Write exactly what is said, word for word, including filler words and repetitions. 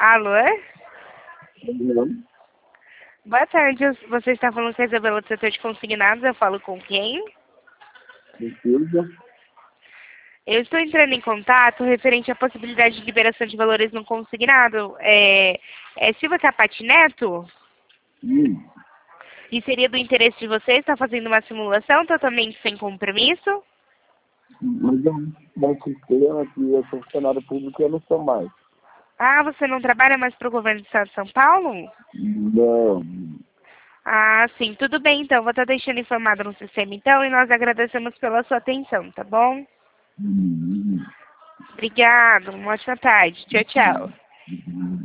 Alô? Uhum. Boa tarde, você está falando com a Isabela do setor de consignados, eu falo com quem? Precisa. Eu estou entrando em contato referente à possibilidade de liberação de valores no consignado. É, é Silva Capati Neto? Hum. E seria do interesse de vocês estar fazendo uma simulação totalmente sem compromisso? Mas eu não sistema que eu sou funcionário público e eu não sou mais. Ah, você não trabalha mais para o governo do estado de São Paulo? Não. Ah, sim, tudo bem então. Vou estar deixando informado no sistema então e nós agradecemos pela sua atenção, tá bom? Hum. Obrigado, uma ótima tarde. Tchau, tchau. Hum.